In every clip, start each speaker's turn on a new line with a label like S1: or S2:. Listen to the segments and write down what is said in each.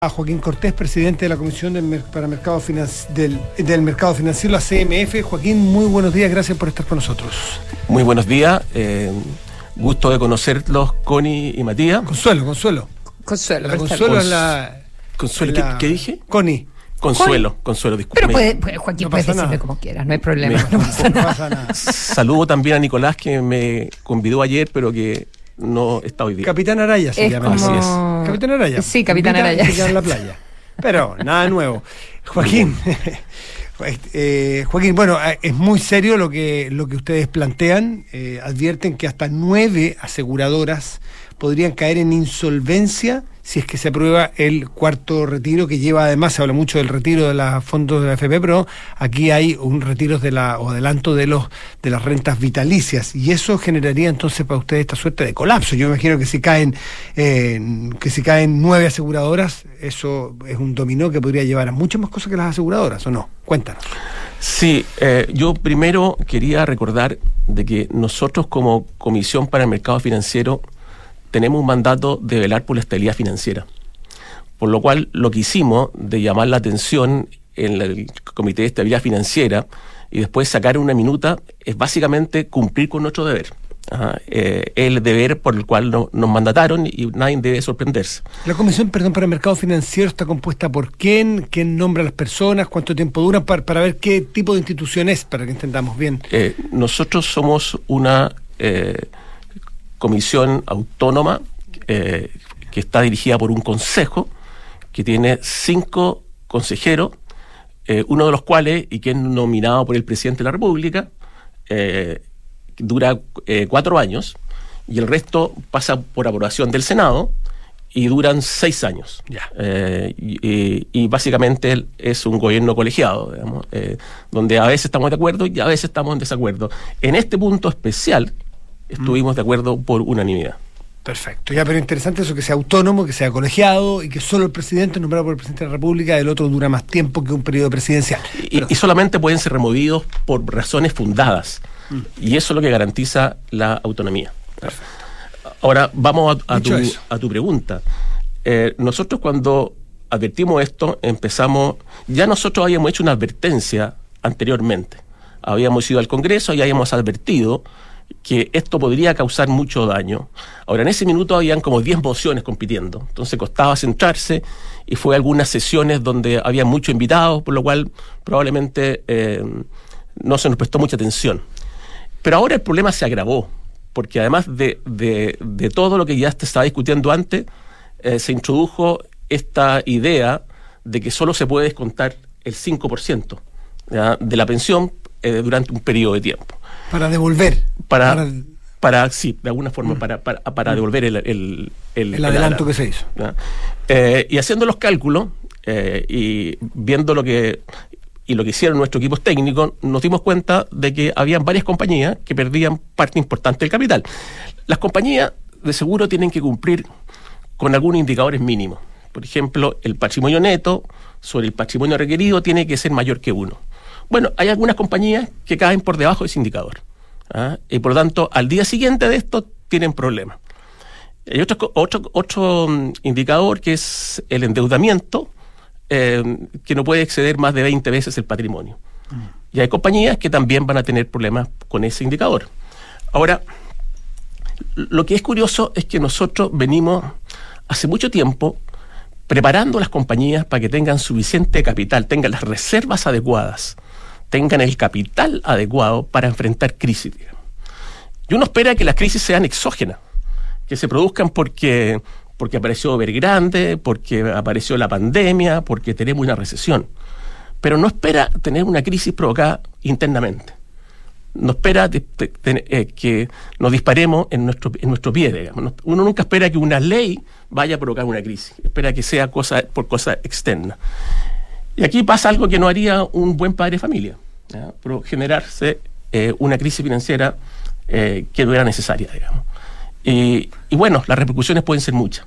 S1: A Joaquín Cortés, presidente de la Comisión del Mercado Financiero, la CMF. Joaquín, muy buenos días, gracias por estar con nosotros.
S2: Muy buenos días, gusto de conocerlos, Connie y Matías.
S1: Consuelo.
S2: Consuelo
S1: Es la...
S2: Consuelo, ¿qué dije?
S1: Connie.
S2: Consuelo, disculpe.
S3: Pero Joaquín, puedes decirme como quieras, no hay problema. No pasa nada.
S2: Saludo también a Nicolás, que me convidó ayer, pero que no está hoy día.
S1: Capitán Araya se llama.
S2: Así es.
S1: Capitán Araya.
S3: Sí, Capitán Araya.
S1: Se queda en la playa. Pero nada nuevo. Joaquín, bueno, es muy serio lo que ustedes plantean. Advierten que hasta 9 aseguradoras podrían caer en insolvencia si es que se aprueba el cuarto retiro, que lleva, además, se habla mucho del retiro de los fondos de la AFP, pero aquí hay un retiro o adelanto de las rentas vitalicias, y eso generaría entonces para ustedes esta suerte de colapso. Yo me imagino que si caen 9 aseguradoras, eso es un dominó que podría llevar a muchas más cosas que las aseguradoras, ¿o no? Cuéntanos.
S2: Sí, yo primero quería recordar de que nosotros, como Comisión para el Mercado Financiero, tenemos un mandato de velar por la estabilidad financiera, por lo cual lo que hicimos de llamar la atención en el Comité de Estabilidad Financiera y después sacar una minuta es básicamente cumplir con nuestro deber. El deber por el cual nos mandataron, y nadie debe sorprenderse.
S1: La Comisión, para el Mercado Financiero, está compuesta por ¿quién nombra a las personas? ¿Cuánto tiempo duran? Para ver qué tipo de institución es, para que entendamos bien.
S2: Nosotros somos una comisión autónoma que está dirigida por un consejo que tiene 5 consejeros, uno de los cuales, y que es nominado por el presidente de la República, dura 4 años, y el resto pasa por aprobación del Senado y duran 6 años. Y básicamente es un gobierno colegiado, digamos, donde a veces estamos de acuerdo y a veces estamos en desacuerdo. En este punto especial estuvimos de acuerdo por unanimidad.
S1: Perfecto, pero interesante eso, que sea autónomo, que sea colegiado y que solo el presidente, nombrado por el presidente de la República, el otro dura más tiempo que un periodo presidencial.
S2: Y solamente pueden ser removidos por razones fundadas, y eso es lo que garantiza la autonomía.
S1: Perfecto.
S2: Ahora vamos a tu pregunta. Nosotros, cuando advertimos esto, nosotros habíamos hecho una advertencia anteriormente. Habíamos ido al Congreso y habíamos advertido que esto podría causar mucho daño. Ahora, en ese minuto habían como 10 mociones compitiendo, entonces costaba centrarse, y fue algunas sesiones donde había muchos invitados, por lo cual probablemente no se nos prestó mucha atención. Pero ahora el problema se agravó, porque además de todo lo que ya te estaba discutiendo antes, se introdujo esta idea de que solo se puede descontar el 5% de la pensión durante un periodo de tiempo.
S1: Para devolver.
S2: Sí, de alguna forma, para devolver el
S1: adelanto que se hizo.
S2: Y haciendo los cálculos y viendo lo que hicieron nuestros equipos técnicos, nos dimos cuenta de que habían varias compañías que perdían parte importante del capital. Las compañías de seguro tienen que cumplir con algunos indicadores mínimos. Por ejemplo, el patrimonio neto sobre el patrimonio requerido tiene que ser mayor que 1. Bueno, hay algunas compañías que caen por debajo de ese indicador, y por lo tanto, al día siguiente de esto tienen problemas. Hay otro indicador, que es el endeudamiento, que no puede exceder más de 20 veces el patrimonio. Y hay compañías que también van a tener problemas con ese indicador. Ahora, lo que es curioso es que nosotros venimos hace mucho tiempo preparando las compañías para que tengan suficiente capital, tengan las reservas adecuadas, tengan el capital adecuado para enfrentar crisis, digamos. Y uno espera que las crisis sean exógenas, que se produzcan porque apareció Evergrande, porque apareció la pandemia, porque tenemos una recesión. Pero no espera tener una crisis provocada internamente. No espera que nos disparemos en nuestro pie, digamos. Uno nunca espera que una ley vaya a provocar una crisis. Espera que sea por cosa externa. Y aquí pasa algo que no haría un buen padre de familia, pero generarse una crisis financiera que no era necesaria, digamos. Y bueno, las repercusiones pueden ser muchas.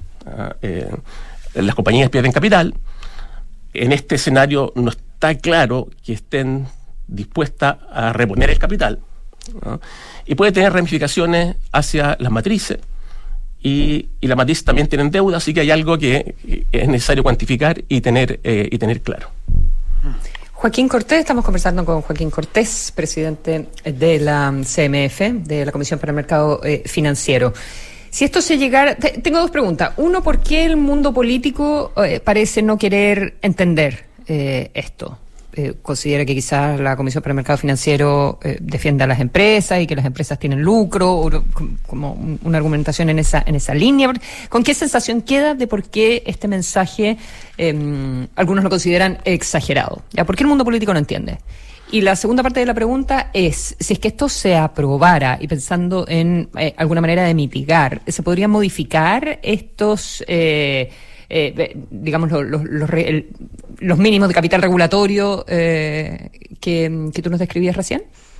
S2: Las compañías pierden capital. En este escenario no está claro que estén dispuestas a reponer el capital, y puede tener ramificaciones hacia las matrices y la matriz también tienen deuda, así que hay algo que es necesario cuantificar y tener claro.
S3: Joaquín Cortés, estamos conversando con Joaquín Cortés, presidente de la CMF, de la Comisión para el Mercado Financiero. Si esto se llegara... Tengo dos preguntas. Uno, ¿por qué el mundo político parece no querer entender esto? Considera que quizás la Comisión para el Mercado Financiero defienda a las empresas y que las empresas tienen lucro, o como una argumentación en esa línea. ¿Con qué sensación queda de por qué este mensaje algunos lo consideran exagerado? ¿Ya? ¿Por qué el mundo político no entiende? Y la segunda parte de la pregunta es, si es que esto se aprobara y pensando en alguna manera de mitigar, ¿se podrían modificar estos... digamos, los mínimos de capital regulatorio que tú nos describías recién?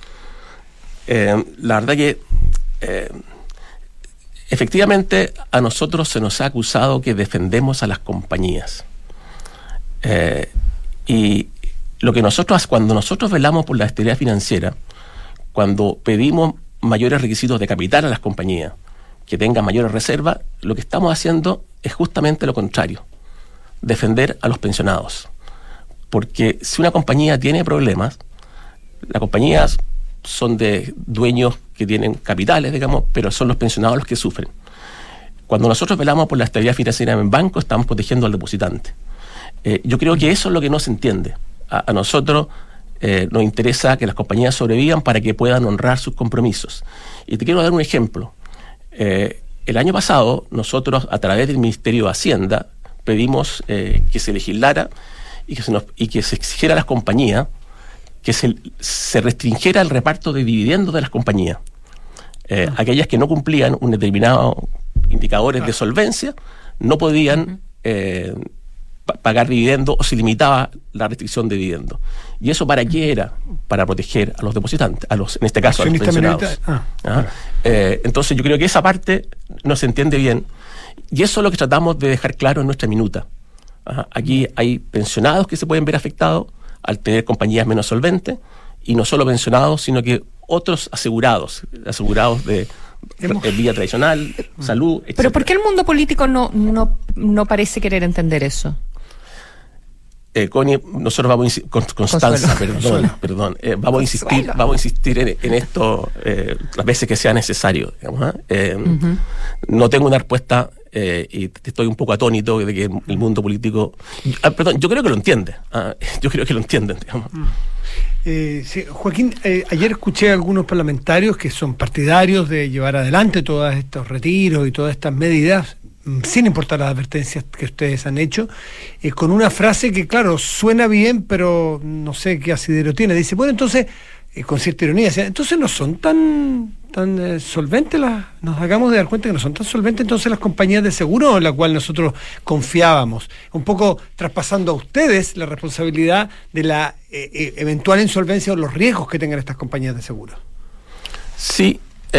S2: La verdad que efectivamente a nosotros se nos ha acusado que defendemos a las compañías. Y lo que cuando nosotros velamos por la estabilidad financiera, cuando pedimos mayores requisitos de capital a las compañías, que tengan mayores reservas, lo que estamos haciendo es justamente lo contrario, defender a los pensionados. Porque si una compañía tiene problemas, las compañías son de dueños que tienen capitales, digamos, pero son los pensionados los que sufren. Cuando nosotros velamos por la estabilidad financiera en banco, estamos protegiendo al depositante. Yo creo que eso es lo que no se entiende. A nosotros nos interesa que las compañías sobrevivan para que puedan honrar sus compromisos. Y te quiero dar un ejemplo. El año pasado, nosotros, a través del Ministerio de Hacienda, pedimos que se legislara y que se exigiera a las compañías que se restringiera el reparto de dividendos de las compañías. Aquellas que no cumplían un determinado indicadores de solvencia no podían pagar dividendos o se limitaba la restricción de dividendos. ¿Y eso para qué era? Para proteger a los depositantes, en este caso a los pensionados. Entonces yo creo que esa parte no se entiende bien y eso es lo que tratamos de dejar claro en nuestra minuta. Aquí hay pensionados que se pueden ver afectados al tener compañías menos solventes y no solo pensionados, sino que otros asegurados de vía tradicional, salud, etc.
S3: Pero ¿por qué el mundo político no parece querer entender eso?
S2: Connie, nosotros vamos a insistir, Constanza, perdón, vamos a insistir en esto las veces que sea necesario, digamos, No tengo una respuesta y estoy un poco atónito de que el mundo político, yo creo que lo entiende, yo creo que lo entienden, digamos.
S1: Sí, Joaquín, ayer escuché a algunos parlamentarios que son partidarios de llevar adelante todos estos retiros y todas estas medidas, sin importar las advertencias que ustedes han hecho, con una frase que, claro, suena bien, pero no sé qué asidero tiene. Dice, bueno, entonces, con cierta ironía, entonces no son tan solventes, nos hagamos de dar cuenta que no son tan solventes entonces las compañías de seguro en las cuales nosotros confiábamos, un poco traspasando a ustedes la responsabilidad de la eventual insolvencia o los riesgos que tengan estas compañías de seguro.
S2: Sí,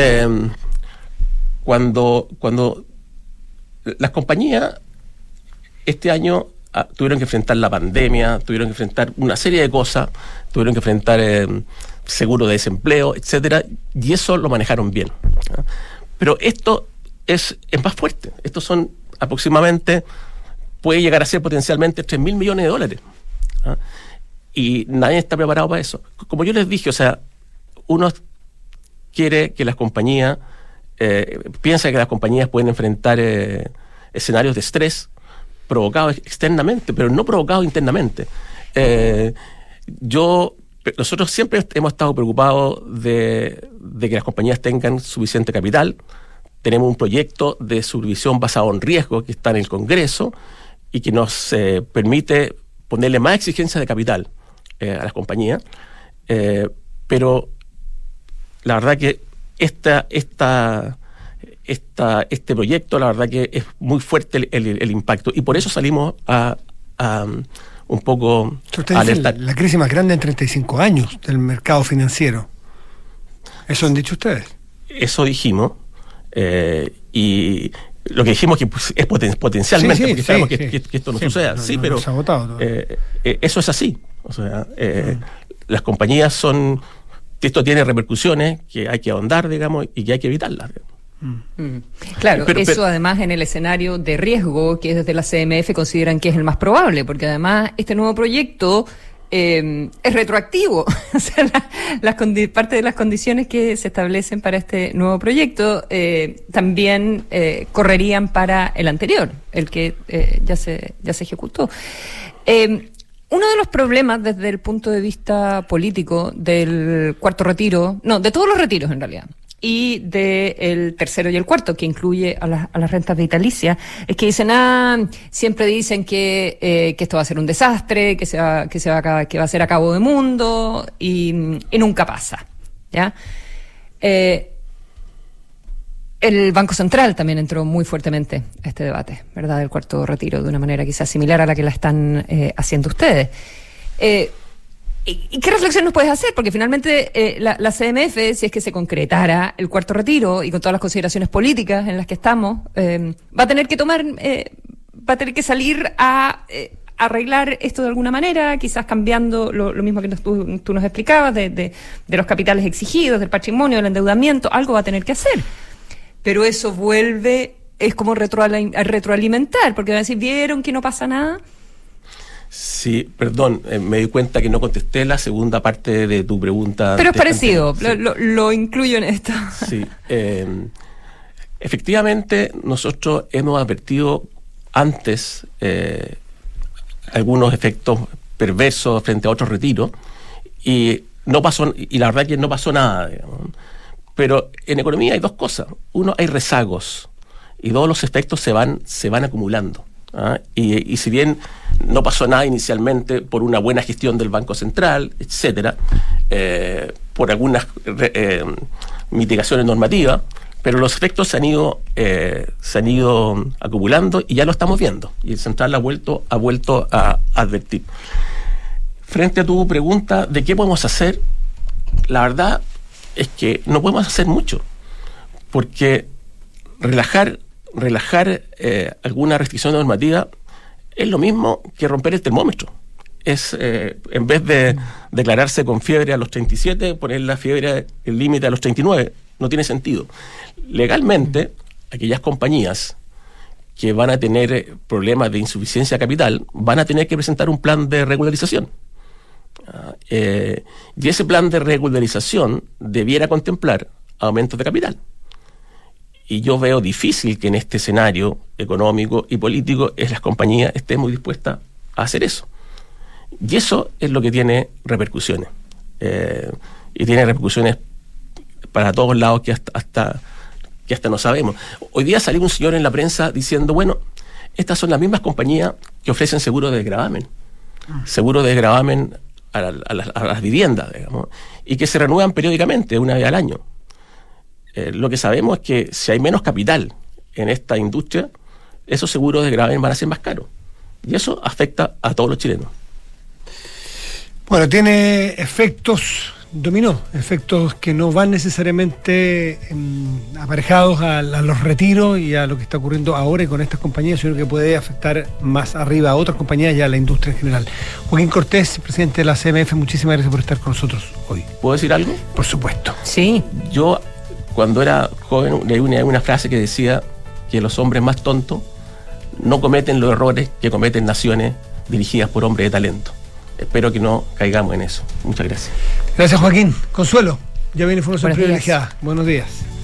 S2: cuando las compañías este año tuvieron que enfrentar la pandemia, tuvieron que enfrentar una serie de cosas, tuvieron que enfrentar seguro de desempleo, etcétera, y eso lo manejaron bien. Pero esto es más fuerte. Estos son aproximadamente, puede llegar a ser potencialmente 3.000 millones de dólares. Y nadie está preparado para eso. Como yo les dije, o sea, uno quiere que las compañías, piensa que las compañías pueden enfrentar escenarios de estrés provocados externamente, pero no provocados internamente. Nosotros siempre hemos estado preocupados de que las compañías tengan suficiente capital. Tenemos un proyecto de supervisión basado en riesgo que está en el Congreso y que nos permite ponerle más exigencias de capital a las compañías. Pero la verdad que este proyecto, la verdad que es muy fuerte el impacto y por eso salimos a un poco
S1: alertar. La crisis más grande en 35 años del mercado financiero. ¿Eso han dicho ustedes?
S2: Eso dijimos y lo que dijimos que pues, es potencialmente, porque sabemos que esto no suceda. Pero eso es así. O sea, las compañías esto tiene repercusiones que hay que ahondar, digamos, y que hay que evitarlas.
S3: Claro, eso además en el escenario de riesgo que desde la CMF consideran que es el más probable, porque además este nuevo proyecto es retroactivo. O sea, parte de las condiciones que se establecen para este nuevo proyecto también correrían para el anterior, el que ya se ejecutó. Uno de los problemas desde el punto de vista político del cuarto retiro, de todos los retiros en realidad, y del tercero y el cuarto, que incluye a las rentas vitalicias, es que dicen, siempre dicen que esto va a ser un desastre, que va a ser a cabo de mundo, y nunca pasa, ¿ya? El Banco Central también entró muy fuertemente a este debate, ¿verdad?, del cuarto retiro, de una manera quizás similar a la que la están haciendo ustedes. ¿Y qué reflexión nos puedes hacer? Porque finalmente la CMF, si es que se concretara el cuarto retiro y con todas las consideraciones políticas en las que estamos, va a tener que salir a arreglar esto de alguna manera, quizás cambiando lo mismo que tú nos explicabas de los capitales exigidos, del patrimonio, del endeudamiento, algo va a tener que hacer. Pero eso es como retroalimentar, porque van a decir, ¿vieron que no pasa nada?
S2: Sí, perdón, me di cuenta que no contesté la segunda parte de tu pregunta.
S3: Pero es parecido, sí. Lo incluyo en esto.
S2: Sí, efectivamente nosotros hemos advertido antes algunos efectos perversos frente a otros retiros y no pasó, y la verdad que no pasó nada, digamos. Pero en economía hay dos cosas. Uno, hay rezagos y dos, los efectos se van acumulando. Y si bien no pasó nada inicialmente por una buena gestión del Banco Central, etcétera, por algunas mitigaciones normativas, pero los efectos se han ido acumulando y ya lo estamos viendo. Y el Central ha vuelto a advertir. Frente a tu pregunta de qué podemos hacer, la verdad es que no podemos hacer mucho, porque relajar alguna restricción normativa es lo mismo que romper el termómetro. Es en vez de declararse con fiebre a los 37, poner la fiebre, el límite a los 39. No tiene sentido. Legalmente, aquellas compañías que van a tener problemas de insuficiencia capital van a tener que presentar un plan de regularización. Y ese plan de regularización debiera contemplar aumentos de capital. Y yo veo difícil que en este escenario económico y político las compañías estén muy dispuestas a hacer eso. Y eso es lo que tiene repercusiones. Y tiene repercusiones para todos lados que hasta no sabemos. Hoy día salió un señor en la prensa diciendo, bueno, estas son las mismas compañías que ofrecen seguros de gravamen. Seguros de gravamen a las viviendas, digamos, y que se renuevan periódicamente, una vez al año. Lo que sabemos es que si hay menos capital en esta industria, esos seguros de gravamen van a ser más caros. Y eso afecta a todos los chilenos.
S1: Bueno, tiene efectos dominó, efectos que no van necesariamente aparejados a los retiros y a lo que está ocurriendo ahora y con estas compañías, sino que puede afectar más arriba a otras compañías y a la industria en general. Joaquín Cortés, presidente de la CMF, muchísimas gracias por estar con nosotros hoy.
S2: ¿Puedo decir algo?
S1: Por supuesto.
S3: Sí.
S2: Yo, cuando era joven, leí una frase que decía que los hombres más tontos no cometen los errores que cometen naciones dirigidas por hombres de talento. Espero que no caigamos en eso. Muchas gracias.
S1: Gracias, Joaquín. Consuelo, ya viene información privilegiada. Buenos días.